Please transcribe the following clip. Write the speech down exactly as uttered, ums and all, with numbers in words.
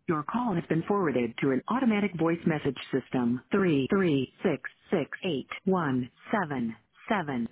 Your call has been forwarded to an automatic voice message system. Three three six six eight one seven seven